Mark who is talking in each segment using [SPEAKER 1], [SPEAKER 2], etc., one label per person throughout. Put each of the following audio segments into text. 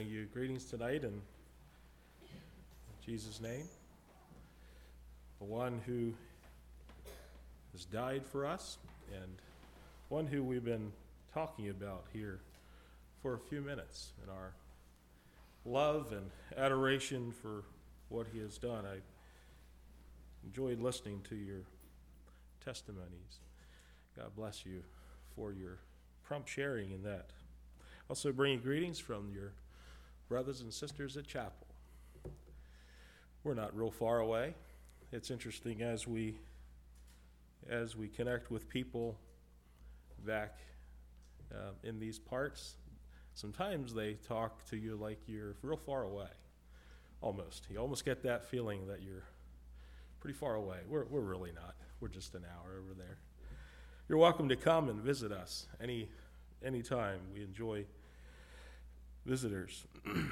[SPEAKER 1] You greetings tonight in Jesus' name, the one who has died for us and one who we've been talking about here for a few minutes in our love and adoration for what he has done. I enjoyed listening to your testimonies. God bless you for your prompt sharing in that. Also bringing greetings from your brothers and sisters at chapel. We're not real far away. It's interesting as we connect with people back in these parts, sometimes they talk to you like you're real far away. Almost. You almost get that feeling that you're pretty far away. We're really not. We're just an hour over there. You're welcome to come and visit us anytime. We enjoy visitors.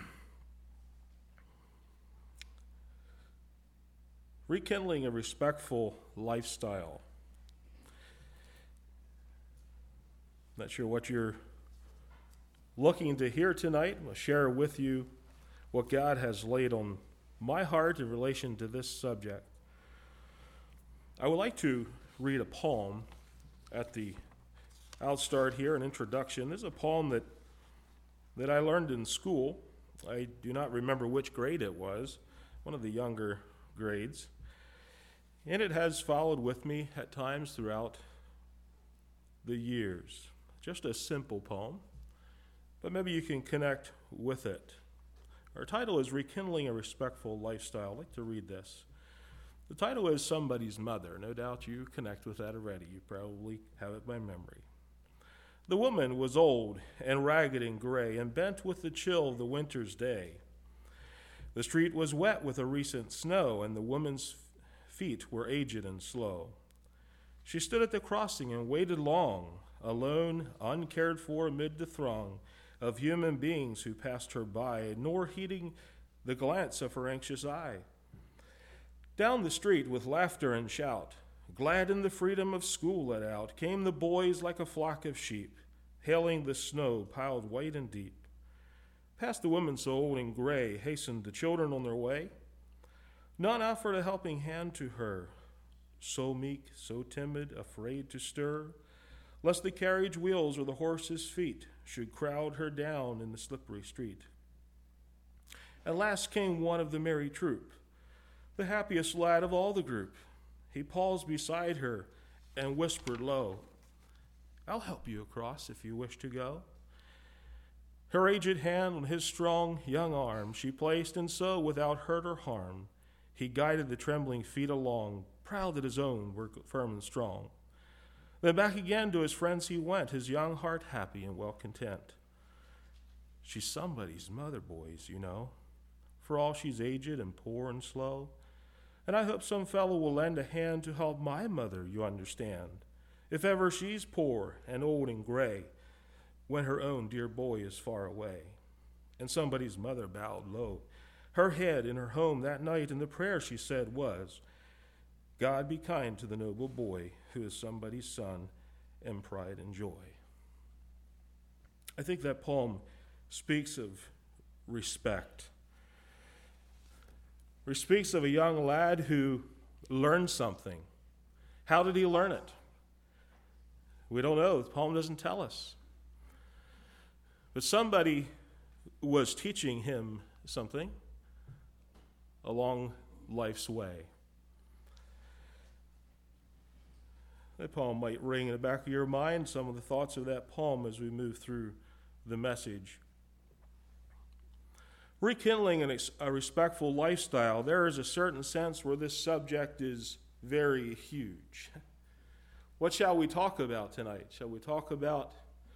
[SPEAKER 1] Rekindling a respectful lifestyle. Not sure what you're looking to hear tonight. I'll share with you what God has laid on my heart in relation to this subject. I would like to read a poem at the outstart here, an introduction. This is a poem that I learned in school. I do not remember which grade it was, one of the younger grades. And it has followed with me at times throughout the years. Just a simple poem, but maybe you can connect with it. Our title is Rekindling a Respectful Lifestyle. I'd like to read this. The title is Somebody's Mother. No doubt you connect with that already. You probably have it by memory. The woman was old and ragged and gray and bent with the chill of the winter's day. The street was wet with a recent snow, and the woman's feet were aged and slow. She stood at the crossing and waited long, alone, uncared for amid the throng of human beings who passed her by, nor heeding the glance of her anxious eye. Down the street with laughter and shout, glad in the freedom of school let out, came the boys like a flock of sheep, hailing the snow piled white and deep. Past the woman so old and gray hastened the children on their way. None offered a helping hand to her, so meek, so timid, afraid to stir, lest the carriage wheels or the horse's feet should crowd her down in the slippery street. At last came one of the merry troop, the happiest lad of all the group. He paused beside her and whispered low, "I'll help you across if you wish to go." Her aged hand on his strong young arm she placed, and so, without hurt or harm, he guided the trembling feet along, proud that his own were firm and strong. Then back again to his friends he went, his young heart happy and well content. She's somebody's mother, boys, you know, for all she's aged and poor and slow. And I hope some fellow will lend a hand to help my mother, you understand, if ever she's poor and old and gray, when her own dear boy is far away. And somebody's mother bowed low her head in her home that night, and the prayer she said was, "God be kind to the noble boy who is somebody's son and pride and joy." I think that poem speaks of respect. It speaks of a young lad who learned something. How did he learn it? We don't know. The poem doesn't tell us. But somebody was teaching him something along life's way. That poem might ring in the back of your mind, some of the thoughts of that poem as we move through the message. Rekindling a respectful lifestyle, there is a certain sense where this subject is very huge. What shall we talk about tonight? Shall we talk about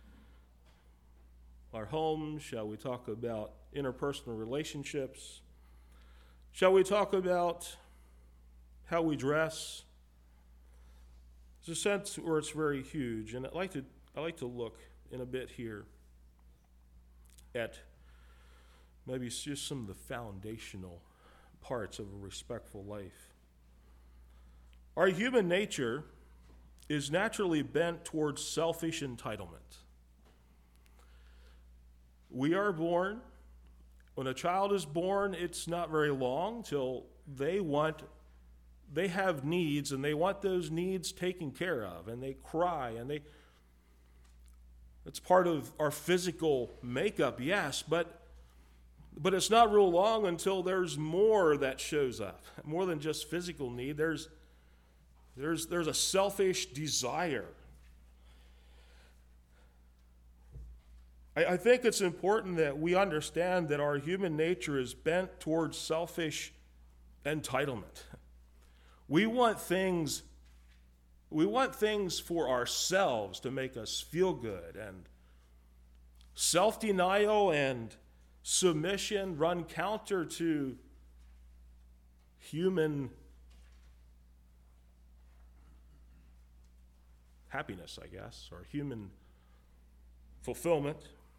[SPEAKER 1] our homes? Shall we talk about interpersonal relationships? Shall we talk about how we dress? There's a sense where it's very huge, and I like to look in a bit here at maybe just some of the foundational parts of a respectful life. Our human nature is naturally bent towards selfish entitlement. We are born When a child is born, it's not very long till they have needs, and they want those needs taken care of, and they cry, and it's part of our physical makeup, yes, but it's not real long until there's more that shows up, more than just physical need. There's a selfish desire. I think it's important that we understand that our human nature is bent towards selfish entitlement. We want things for ourselves to make us feel good, and self-denial and submission run counter to human happiness, I guess, or human fulfillment.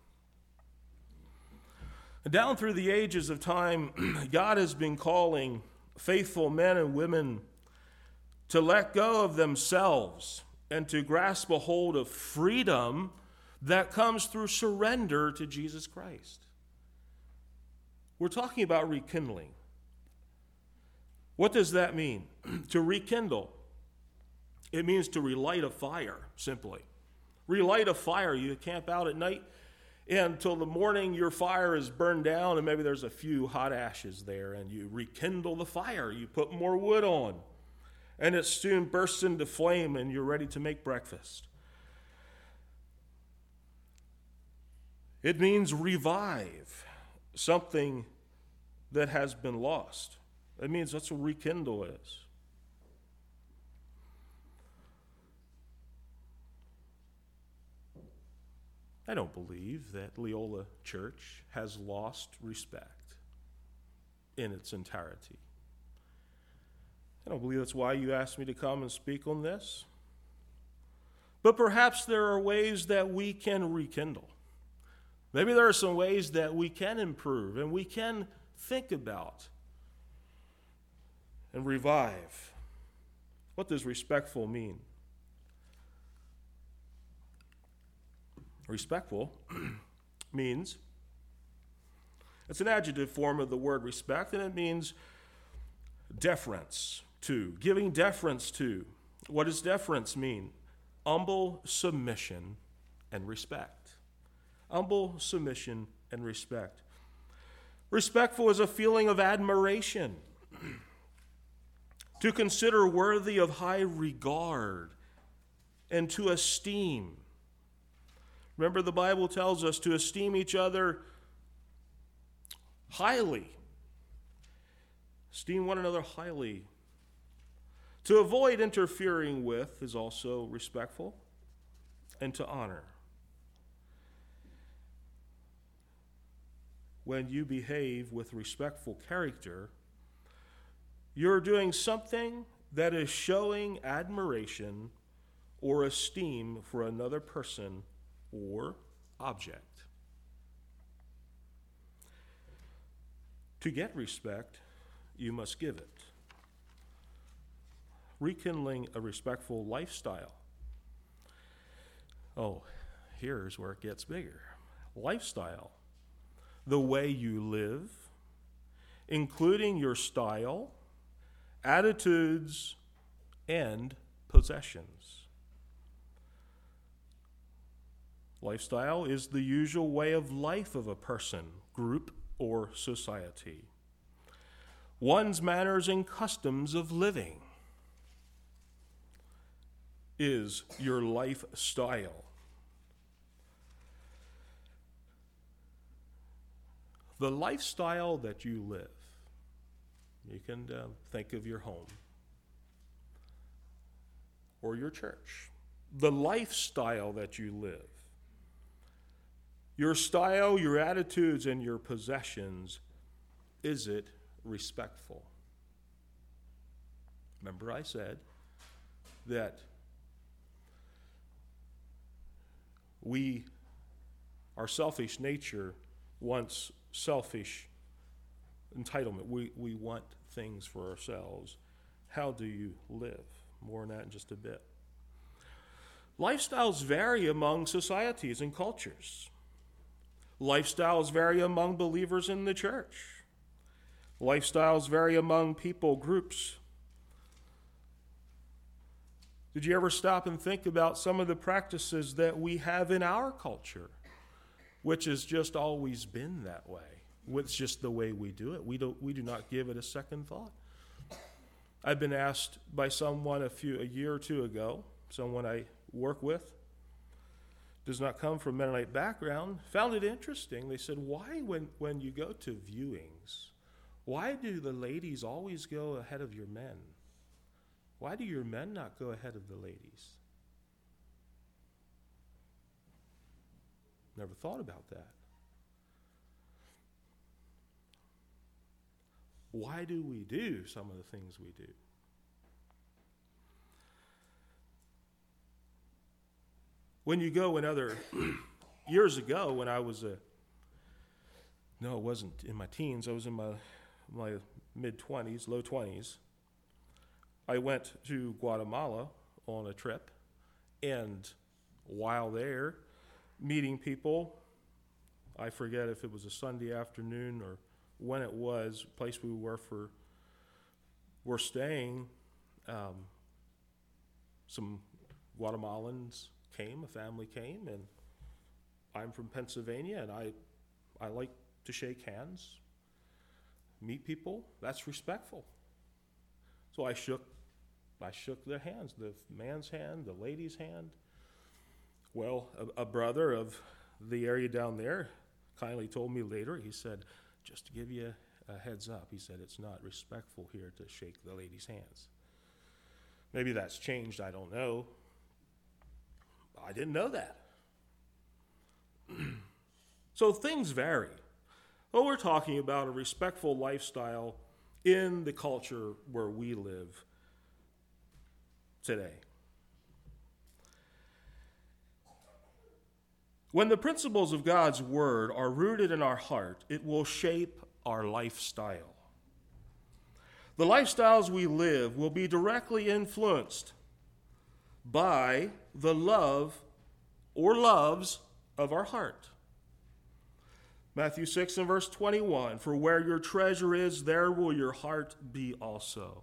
[SPEAKER 1] Down through the ages of time, God has been calling faithful men and women to let go of themselves and to grasp a hold of freedom that comes through surrender to Jesus Christ. We're talking about rekindling. What does that mean? To rekindle. It means to relight a fire, simply. Relight a fire. You camp out at night, and until the morning your fire is burned down, and maybe there's a few hot ashes there, and you rekindle the fire. You put more wood on, and it soon bursts into flame, and you're ready to make breakfast. It means revive something that has been lost. It means that's what rekindle is. I don't believe that Leola Church has lost respect in its entirety. I don't believe that's why you asked me to come and speak on this. But perhaps there are ways that we can rekindle. Maybe there are some ways that we can improve and we can think about and revive. What does respectful mean? Respectful means, it's an adjective form of the word respect, and it means deference to, giving deference to. What does deference mean? Humble submission and respect. Humble submission and respect. Respectful is a feeling of admiration, to consider worthy of high regard and to esteem. Remember, the Bible tells us to esteem each other highly. Esteem one another highly. To avoid interfering with is also respectful, and to honor. When you behave with respectful character, you're doing something that is showing admiration or esteem for another person or object. To get respect, you must give it. Rekindling a respectful lifestyle. Oh, here's where it gets bigger. Lifestyle. The way you live, including your style, attitudes, and possessions. Lifestyle is the usual way of life of a person, group, or society. One's manners and customs of living is your lifestyle. The lifestyle that you live, you can think of your home or your church. The lifestyle that you live, your style, your attitudes, and your possessions, is it respectful? Remember I said that our selfish nature wants selfish entitlement. We want things for ourselves. How do you live? More on that in just a bit. Lifestyles vary among societies and cultures. Lifestyles vary among believers in the church. Lifestyles vary among people groups. Did you ever stop and think about some of the practices that we have in our culture, which has just always been that way? It's just the way we do it. We do not give it a second thought. I've been asked by someone a year or two ago, someone I work with, does not come from Mennonite background, found it interesting. They said, why when you go to viewings, why do the ladies always go ahead of your men? Why do your men not go ahead of the ladies? Never thought about that. Why do we do some of the things we do? When you go years ago when I was it wasn't in my teens, I was in my mid-20s, low 20s. I went to Guatemala on a trip, and while there, meeting people, I forget if it was a Sunday afternoon or when it was, place we were staying, some Guatemalans came, a family came, and I'm from Pennsylvania, and I like to shake hands, meet people. That's respectful. So I shook their hands, the man's hand, the lady's hand. Well, a brother of the area down there kindly told me later, he said, just to give you a heads up, he said, it's not respectful here to shake the ladies' hands. Maybe that's changed, I don't know. I didn't know that. So things vary. Well, we're talking about a respectful lifestyle in the culture where we live today. When the principles of God's word are rooted in our heart, it will shape our lifestyle. The lifestyles we live will be directly influenced by the love or loves of our heart. Matthew 6 and verse 21, for where your treasure is, there will your heart be also.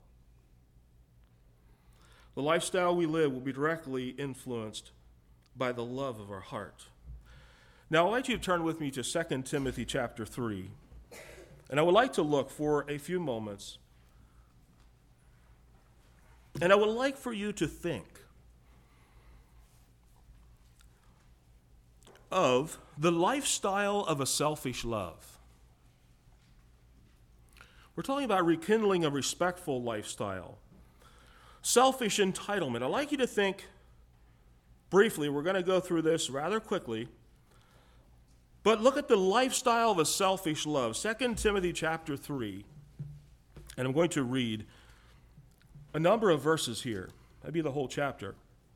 [SPEAKER 1] The lifestyle we live will be directly influenced by the love of our heart. Now, I'd like you to turn with me to 2 Timothy chapter 3. And I would like to look for a few moments. And I would like for you to think of the lifestyle of a selfish love. We're talking about rekindling a respectful lifestyle. Selfish entitlement. I'd like you to think briefly. We're going to go through this rather quickly. But look at the lifestyle of a selfish love. 2 Timothy chapter 3. And I'm going to read a number of verses here. That'd be the whole chapter.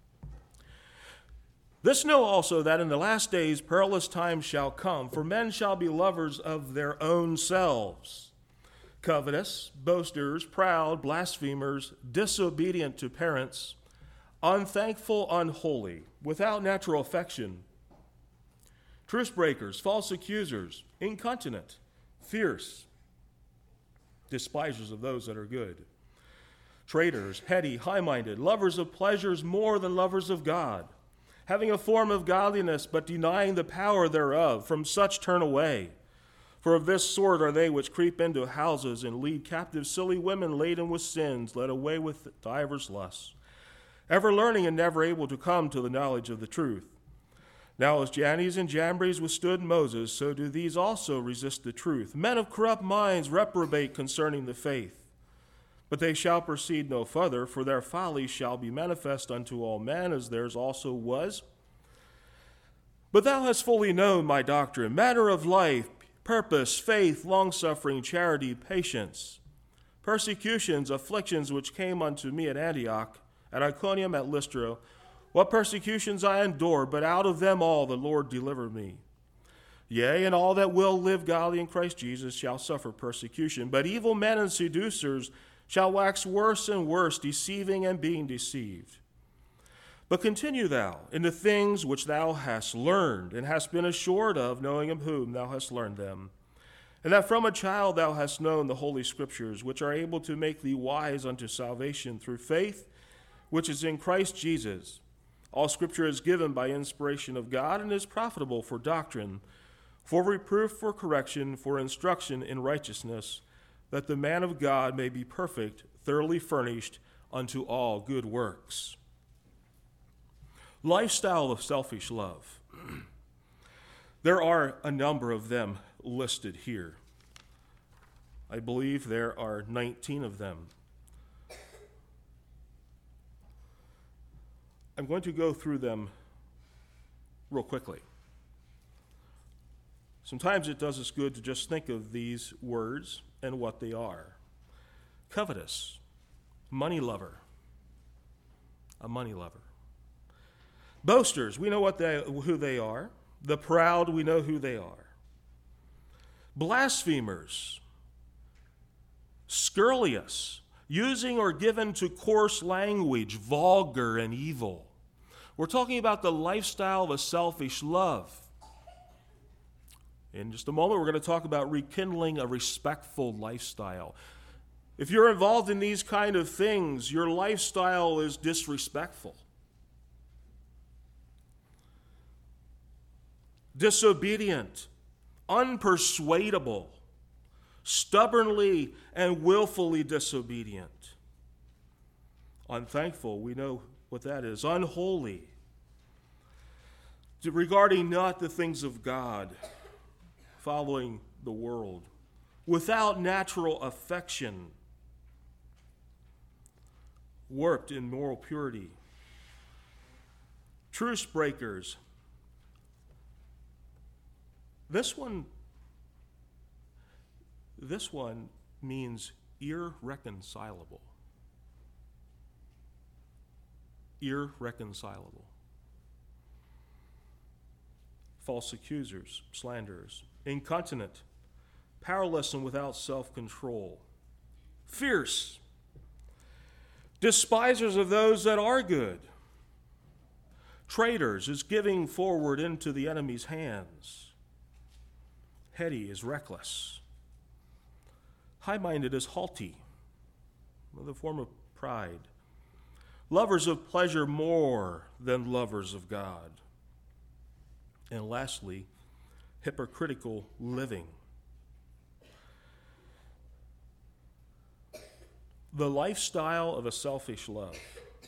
[SPEAKER 1] This know also that in the last days perilous times shall come, for men shall be lovers of their own selves, covetous, boasters, proud, blasphemers, disobedient to parents, unthankful, unholy, without natural affection, truce breakers, false accusers, incontinent, fierce, despisers of those that are good, traitors, heady, high-minded, lovers of pleasures more than lovers of God, having a form of godliness, but denying the power thereof. From such turn away. For of this sort are they which creep into houses and lead captive silly women laden with sins, led away with divers lusts, ever learning and never able to come to the knowledge of the truth. Now as Jannes and Jambres withstood Moses, so do these also resist the truth. Men of corrupt minds reprobate concerning the faith. But they shall proceed no further, for their folly shall be manifest unto all men, as theirs also was. But thou hast fully known my doctrine, manner of life, purpose, faith, longsuffering, charity, patience, persecutions, afflictions which came unto me at Antioch, at Iconium, at Lystra, what persecutions I endured, but out of them all the Lord delivered me. Yea, and all that will live godly in Christ Jesus shall suffer persecution. But evil men and seducers shall wax worse and worse, deceiving and being deceived. But continue thou in the things which thou hast learned, and hast been assured of, knowing of whom thou hast learned them, and that from a child thou hast known the holy Scriptures, which are able to make thee wise unto salvation through faith, which is in Christ Jesus. All Scripture is given by inspiration of God, and is profitable for doctrine, for reproof, for correction, for instruction in righteousness, that the man of God may be perfect, thoroughly furnished unto all good works. Lifestyle of selfish love. There are a number of them listed here. I believe there are 19 of them. I'm going to go through them real quickly. Sometimes it does us good to just think of these words and what they are. Covetous, money lover, a money lover. Boasters, we know who they are. The proud, we know who they are. Blasphemers, scurrilous, using or given to coarse language, vulgar and evil. We're talking about the lifestyle of a selfish love. In just a moment, we're going to talk about rekindling a respectful lifestyle. If you're involved in these kind of things, your lifestyle is disrespectful. Disobedient, unpersuadable, stubbornly and willfully disobedient. Unthankful, we know what that is. Unholy, regarding not the things of God, following the world, without natural affection, warped in moral purity, truce breakers. This one means irreconcilable. Irreconcilable. False accusers, slanderers, incontinent, powerless and without self-control, fierce, despisers of those that are good, traitors, is giving forward into the enemy's hands, heady is reckless, high-minded is haughty, another form of pride, lovers of pleasure more than lovers of God, and lastly, hypocritical living. The lifestyle of a selfish love.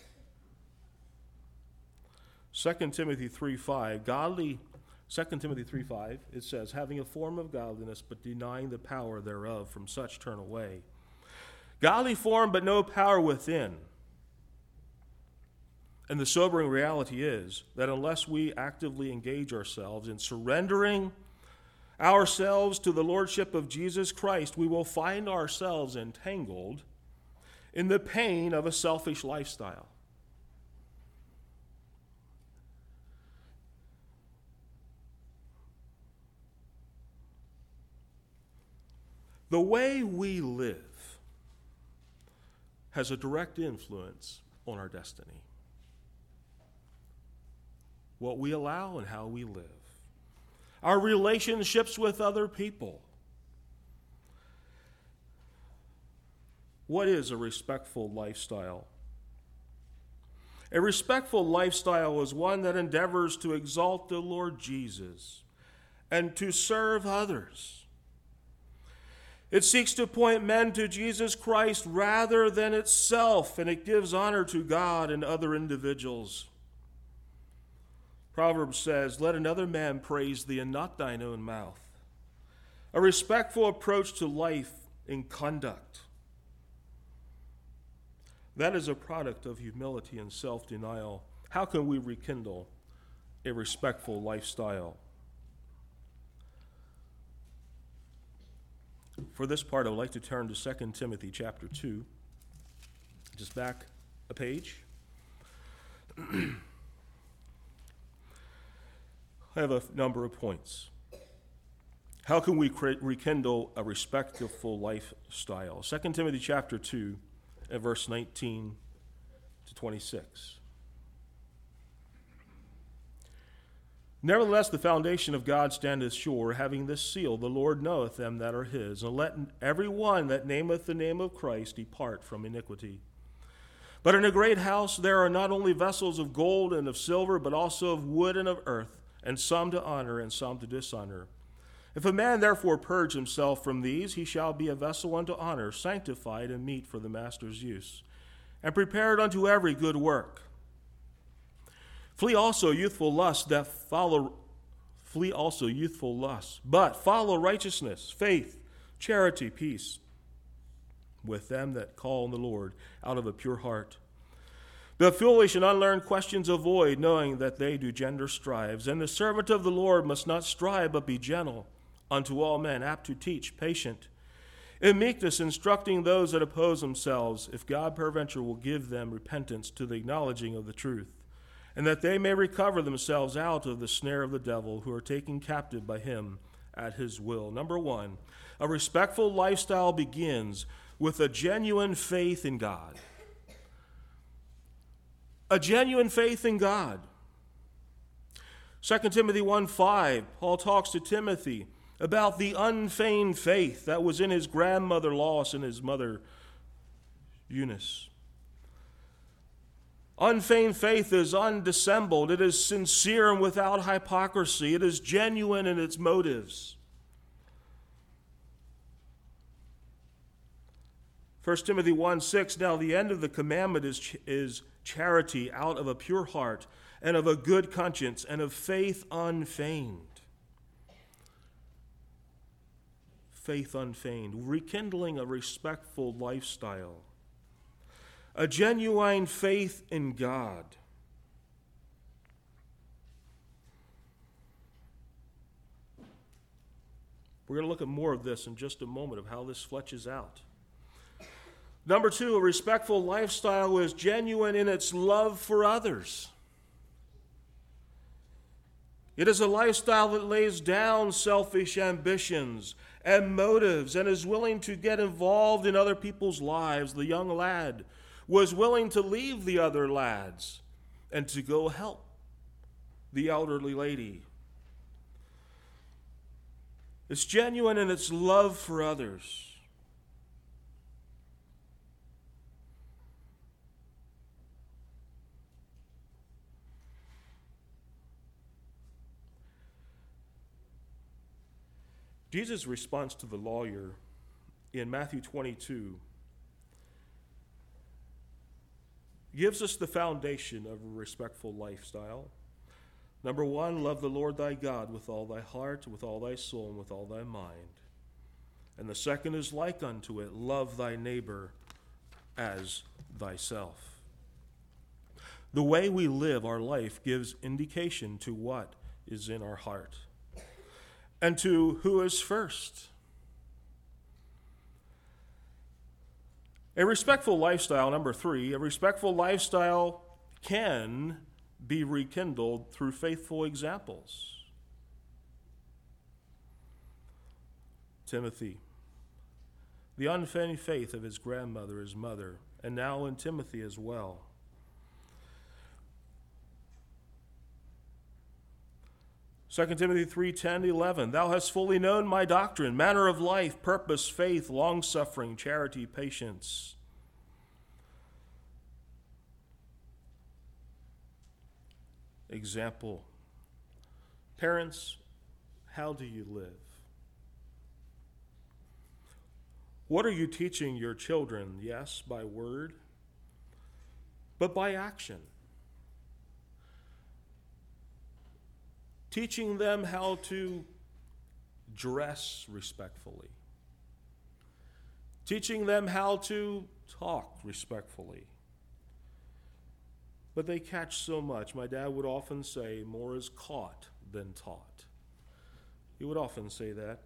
[SPEAKER 1] 2 Timothy 3:5, godly 2 Timothy 3:5, it says, having a form of godliness, but denying the power thereof, from such turn away. Godly form, but no power within. And the sobering reality is that unless we actively engage ourselves in surrendering ourselves to the lordship of Jesus Christ, we will find ourselves entangled in the pain of a selfish lifestyle. The way we live has a direct influence on our destiny. What we allow and how we live. Our relationships with other people. What is a respectful lifestyle? A respectful lifestyle is one that endeavors to exalt the Lord Jesus and to serve others. It seeks to point men to Jesus Christ rather than itself, and it gives honor to God and other individuals. Proverbs says, let another man praise thee and not thine own mouth. A respectful approach to life in conduct. That is a product of humility and self-denial. How can we rekindle a respectful lifestyle? For this part, I would like to turn to 2 Timothy chapter 2. Just back a page. I have a number of points. How can we rekindle a respectful lifestyle? 2 Timothy chapter 2 and verse 19 to 26. Nevertheless, the foundation of God standeth sure, having this seal, the Lord knoweth them that are his. And let every one that nameth the name of Christ depart from iniquity. But in a great house there are not only vessels of gold and of silver, but also of wood and of earth, and some to honor and some to dishonor. If a man therefore purge himself from these, he shall be a vessel unto honor, sanctified and meet for the master's use, and prepared unto every good work. Flee also youthful lusts, but follow righteousness, faith, charity, peace, with them that call on the Lord out of a pure heart. The foolish and unlearned questions avoid, knowing that they do gender strives. And the servant of the Lord must not strive, but be gentle unto all men, apt to teach, patient, in meekness instructing those that oppose themselves, if God peradventure will give them repentance to the acknowledging of the truth, and that they may recover themselves out of the snare of the devil, who are taken captive by him at his will. Number one, a respectful lifestyle begins with a genuine faith in God. A genuine faith in God. 2 Timothy 1:5, Paul talks to Timothy about the unfeigned faith that was in his grandmother Lois and his mother Eunice. Unfeigned faith is undissembled. It is sincere and without hypocrisy. It is genuine in its motives. 1 Timothy 1:6, now the end of the commandment is charity out of a pure heart and of a good conscience and of faith unfeigned. Faith unfeigned, rekindling a respectful lifestyle. A genuine faith in God. We're going to look at more of this in just a moment, of how this fletches out. Number two, a respectful lifestyle is genuine in its love for others. It is a lifestyle that lays down selfish ambitions and motives and is willing to get involved in other people's lives. The young lad was willing to leave the other lads and to go help the elderly lady. It's genuine in its love for others. Jesus' response to the lawyer in Matthew 22 gives us the foundation of a respectful lifestyle. Number one, love the Lord thy God with all thy heart, with all thy soul, and with all thy mind. And the second is like unto it, love thy neighbor as thyself. The way we live our life gives indication to what is in our heart and to who is first. A respectful lifestyle, number three, a respectful lifestyle can be rekindled through faithful examples. Timothy, the unfeigned faith of his grandmother, his mother, and now in Timothy as well. 2 Timothy 3:10-11, thou hast fully known my doctrine, manner of life, purpose, faith, long-suffering, charity, patience. Example. Parents, how do you live? What are you teaching your children? Yes, by word, but by action. Teaching them how to dress respectfully. Teaching them how to talk respectfully. But they catch so much. My dad would often say, more is caught than taught. He would often say that.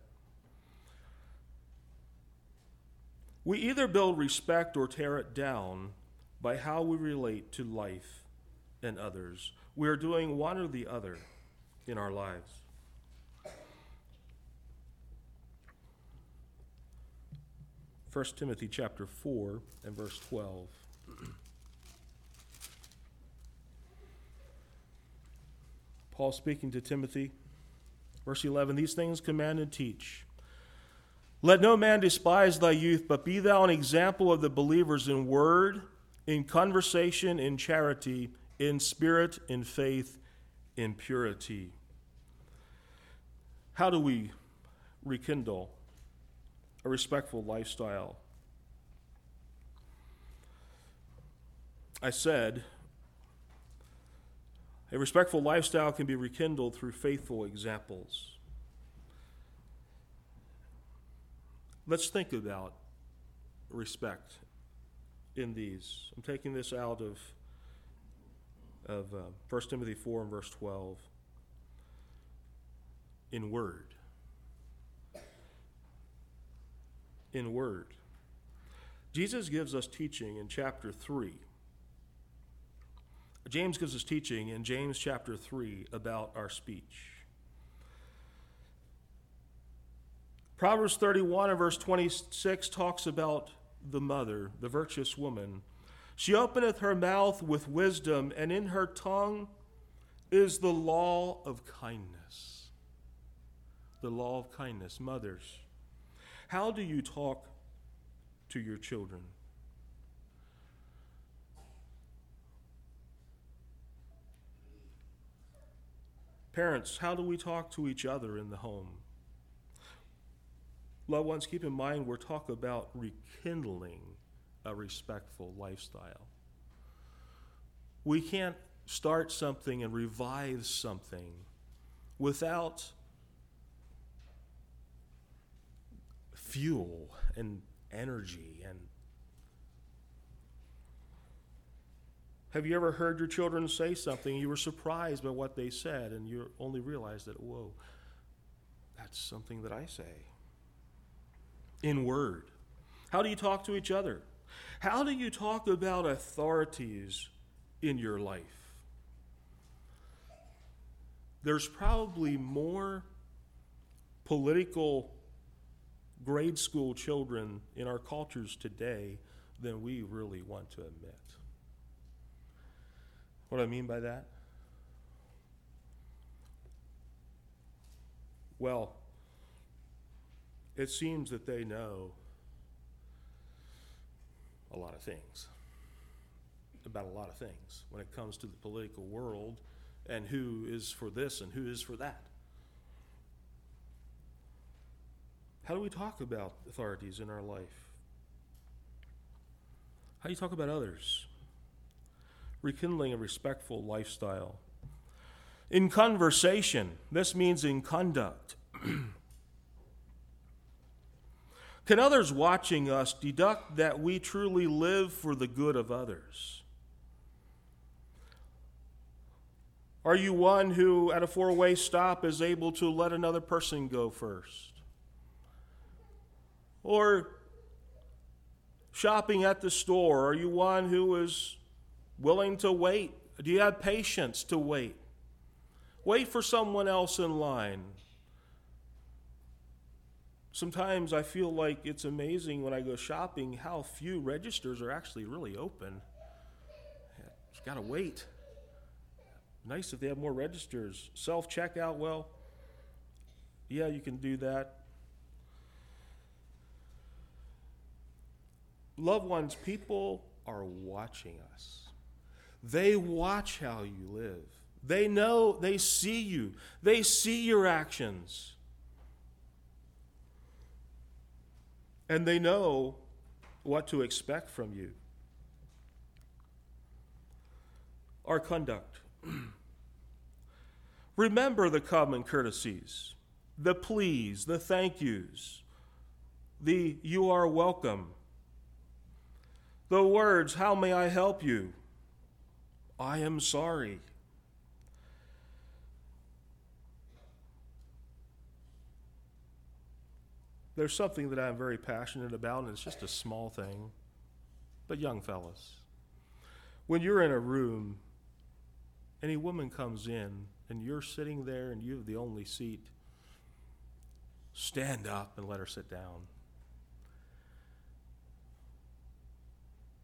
[SPEAKER 1] We either build respect or tear it down by how we relate to life and others. We are doing one or the other in our lives. First Timothy chapter 4 and verse 12. Paul speaking to Timothy, verse 11, these things command and teach. Let no man despise thy youth, but be thou an example of the believers in word, in conversation, in charity, in spirit, in faith, in purity. How do we rekindle a respectful lifestyle? I said, a respectful lifestyle can be rekindled through faithful examples. Let's think about respect in these. I'm taking this out of 1 Timothy 4 and verse 12. In word. In word. Jesus gives us teaching in chapter 3. James gives us teaching in James chapter 3 about our speech. Proverbs 31 and verse 26 talks about the mother, the virtuous woman. She openeth her mouth with wisdom, and in her tongue is the law of kindness. The law of kindness. Mothers, how do you talk to your children? Parents, how do we talk to each other in the home? Loved ones, keep in mind we're talking about rekindling a respectful lifestyle. We can't start something and revive something without fuel and energy. And have you ever heard your children say something, you were surprised by what they said, and you only realized that, whoa, that's something that I say? In word. How do you talk to each other? How do you talk about authorities in your life? There's probably more political grade school children in our cultures today than we really want to admit. What do I mean by that? Well, it seems that they know a lot of things, about a lot of things when it comes to the political world and who is for this and who is for that. How do we talk about authorities in our life? How do you talk about others? Rekindling a respectful lifestyle. In conversation, this means in conduct. Can others watching us deduct that we truly live for the good of others? Are you one who, at a four-way stop, is able to let another person go first? Or shopping at the store, are you one who is willing to wait? Do you have patience to wait? Wait for someone else in line. Sometimes I feel like it's amazing when I go shopping how few registers are actually really open. Just got to wait. Nice if they have more registers. Self-checkout, well, yeah, you can do that. Loved ones, people are watching us. They watch how you live. They know, they see you. They see your actions. And they know what to expect from you. Our conduct. Remember the common courtesies, the please, the thank yous, the you are welcome, the words, how may I help you? I am sorry. There's something that I'm very passionate about, and it's just a small thing. But young fellas, when you're in a room, and a woman comes in, and you're sitting there, and you have the only seat, stand up and let her sit down.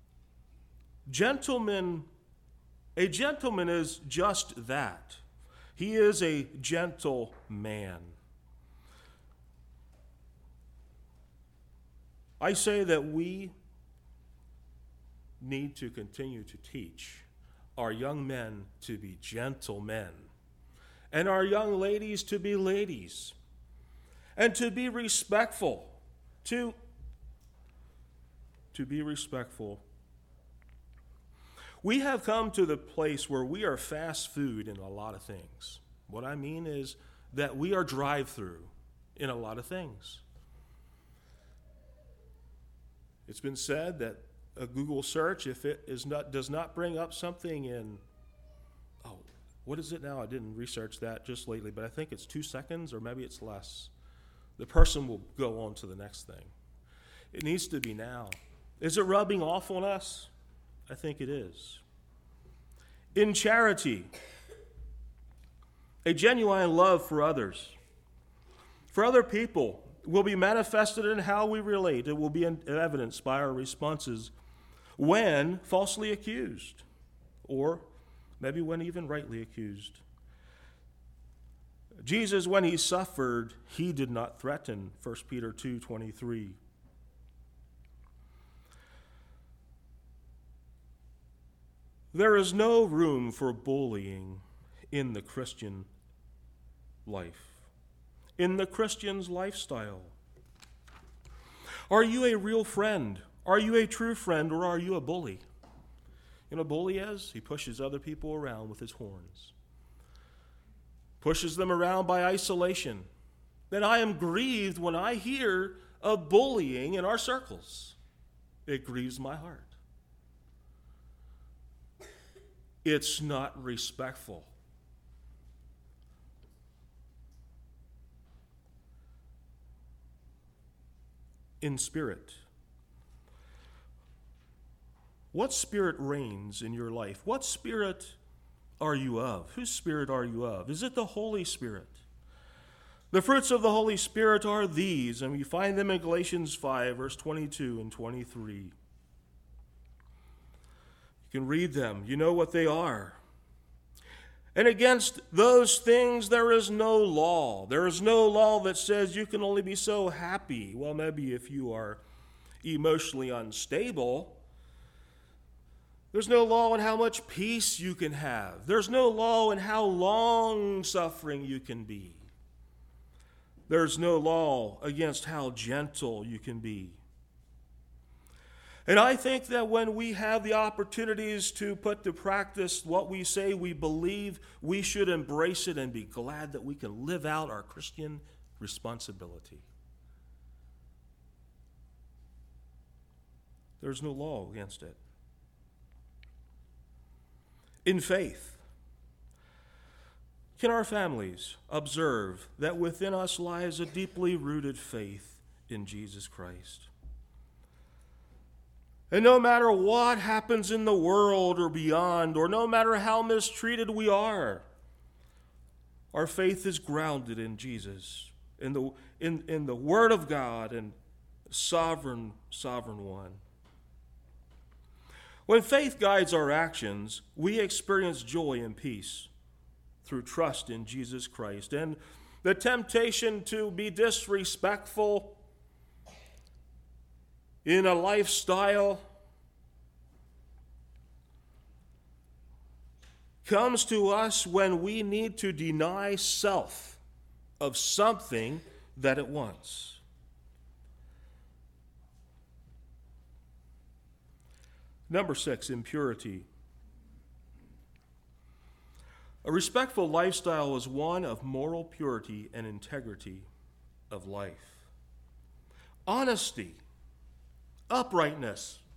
[SPEAKER 1] A gentleman is just that. He is a gentle man. I say that we need to continue to teach our young men to be gentle men, and our young ladies to be ladies, and to be respectful, to be respectful. We have come to the place where we are fast food in a lot of things. What I mean is that we are drive-through in a lot of things. It's been said that a Google search, if it does not bring up something in, what is it now? I didn't research that just lately, but I think it's 2 seconds or maybe it's less. The person will go on to the next thing. It needs to be now. Is it rubbing off on us? I think it is. In charity, a genuine love for others, for other people, will be manifested in how we relate. It will be evidenced by our responses when falsely accused, or maybe when even rightly accused. Jesus, when he suffered, he did not threaten, 1 Peter 2:23. There is no room for bullying in the Christian life, in the Christian's lifestyle. Are you a real friend? Are you a true friend, or are you a bully? You know what a bully is? He pushes other people around with his horns. Pushes them around by isolation. Then I am grieved when I hear of bullying in our circles. It grieves my heart. It's not respectful. In spirit. What spirit reigns in your life? What spirit are you of? Whose spirit are you of? Is it the Holy Spirit? The fruits of the Holy Spirit are these, and we find them in Galatians 5, verse 22 and 23. You can read them. You know what they are. And against those things there is no law. There is no law that says you can only be so happy. Well, maybe if you are emotionally unstable. There's no law in how much peace you can have. There's no law in how long-suffering you can be. There's no law against how gentle you can be. And I think that when we have the opportunities to put to practice what we say we believe, we should embrace it and be glad that we can live out our Christian responsibility. There's no law against it. In faith, can our families observe that within us lies a deeply rooted faith in Jesus Christ? And no matter what happens in the world or beyond, or no matter how mistreated we are, our faith is grounded in Jesus, in the Word of God and sovereign one. When faith guides our actions, we experience joy and peace through trust in Jesus Christ. And the temptation to be disrespectful in a lifestyle comes to us when we need to deny self of something that it wants. Number 6, impurity. A respectful lifestyle is one of moral purity and integrity of life. Honesty, uprightness,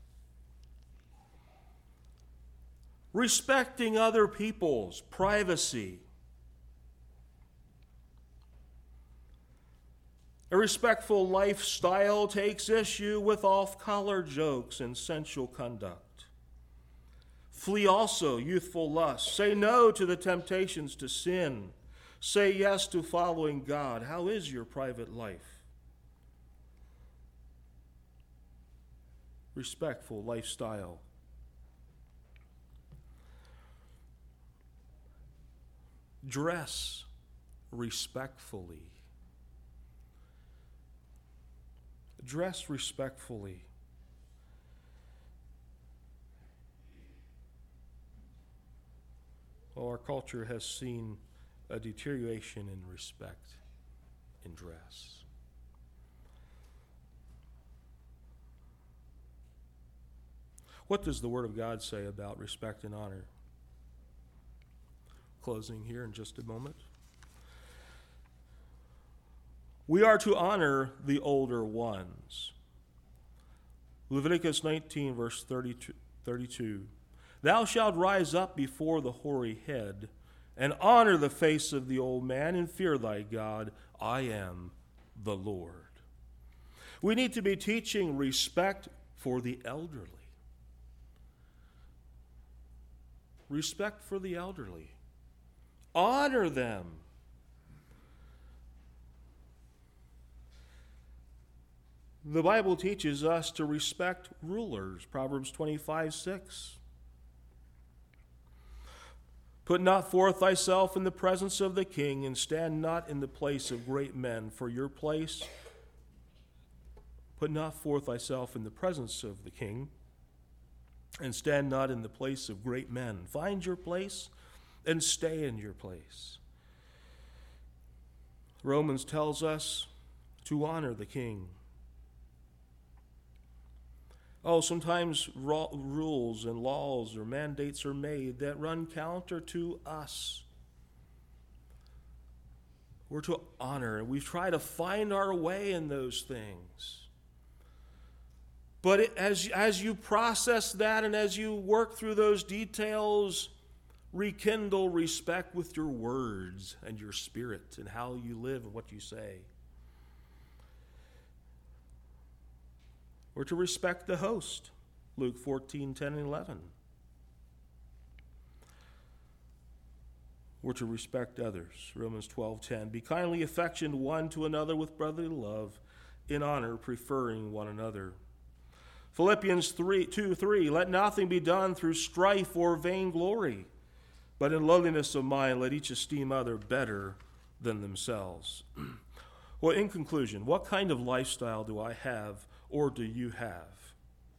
[SPEAKER 1] respecting other people's privacy. A respectful lifestyle takes issue with off-color jokes and sensual conduct. Flee also youthful lust. Say no to the temptations to sin. Say yes to following God. How is your private life? Respectful lifestyle. dress respectfully. Dress respectfully. Well, our culture has seen a deterioration in respect in dress. What does the Word of God say about respect and honor? Closing here in just a moment. We are to honor the older ones. Leviticus 19, verse 32. Thou shalt rise up before the hoary head, and honor the face of the old man, and fear thy God. I am the Lord. We need to be teaching respect for the elderly. Respect for the elderly. Honor them. The Bible teaches us to respect rulers. Proverbs 25:6. Put not forth thyself in the presence of the king, and stand not in the place of great men, for your place. Put not forth thyself in the presence of the king, and stand not in the place of great men. Find your place and stay in your place. Romans tells us to honor the king. Sometimes rules and laws or mandates are made that run counter to us. We're to honor, and we try to find our way in those things. But as you process that and as you work through those details, rekindle respect with your words and your spirit and how you live and what you say. We're to respect the host, Luke 14:10 and 11. We're to respect others, Romans 12:10. Be kindly affectioned one to another with brotherly love, in honor, preferring one another. Philippians 2:3. Let nothing be done through strife or vainglory, but in lowliness of mind let each esteem other better than themselves. Well, in conclusion, what kind of lifestyle do I have or do you have?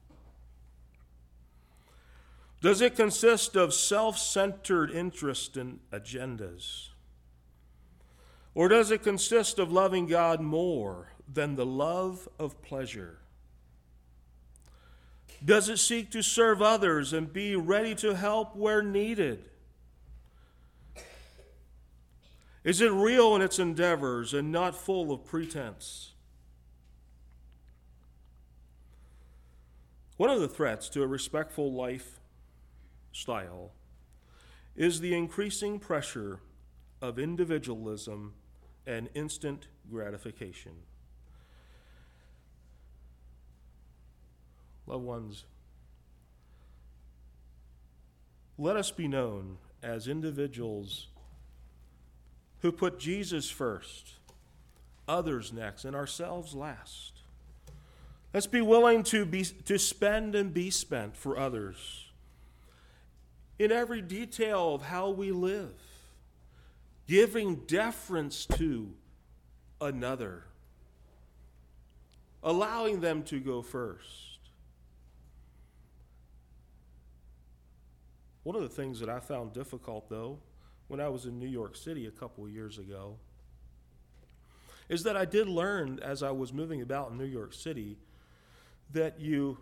[SPEAKER 1] Does it consist of self-centered interest and agendas? Or does it consist of loving God more than the love of pleasure? Does it seek to serve others and be ready to help where needed? Is it real in its endeavors and not full of pretense? One of the threats to a respectful lifestyle is the increasing pressure of individualism and instant gratification. Loved ones, let us be known as individuals who put Jesus first, others next, and ourselves last. Let's be willing to spend and be spent for others in every detail of how we live, giving deference to another, allowing them to go first. One of the things that I found difficult, though, when I was in New York City a couple of years ago, is that I did learn as I was moving about in New York City that you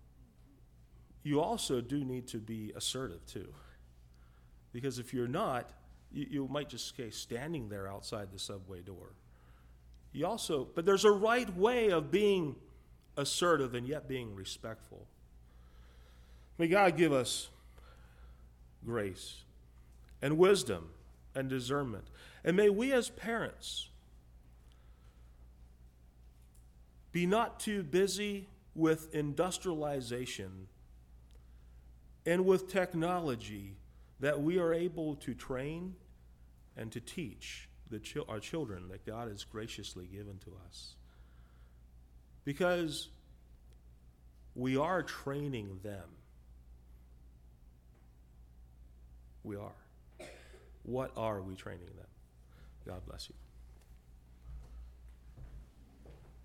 [SPEAKER 1] also do need to be assertive too. Because if you're not, you might just stay standing there outside the subway door. But there's a right way of being assertive and yet being respectful. May God give us grace and wisdom and discernment. And may we as parents be not too busy with industrialization and with technology that we are able to train and to teach our children that God has graciously given to us. Because we are training them. We are. What are we training them? God bless you.